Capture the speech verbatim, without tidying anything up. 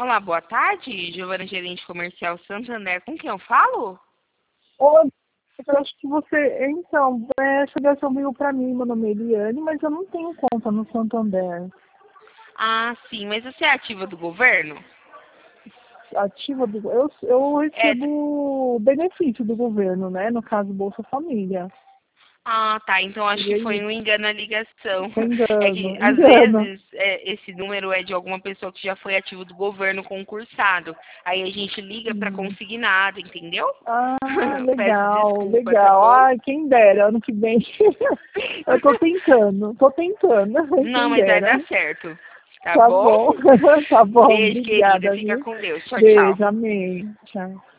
Olá, boa tarde. Giovana, gerente comercial Santander. Com quem eu falo? Oi, eu acho que você... Então, é, essa ligação veio para mim, meu nome é Eliane, mas eu não tenho conta no Santander. Ah, sim, mas você é ativa do governo? Ativa do... Eu, eu É. recebo benefício do governo, né? No caso, Bolsa Família. Ah, tá. Então acho E que foi aí, um engano na ligação. foi É que engano, às engano. vezes é, esse número é de alguma pessoa que já foi ativo do governo concursado. Aí a gente liga para Hum. consignado, entendeu? Ah, Peço legal, desculpa, tá legal. bom? Ai, quem dera, ano que vem. Eu tô tentando, tô tentando, Não, quem mas vai dera. dar certo. Tá Tá bom? bom, tá bom, Beijo, querida. obrigada, Fica viu? com Deus. Tchau, tchau. Beijo, amém. Tchau.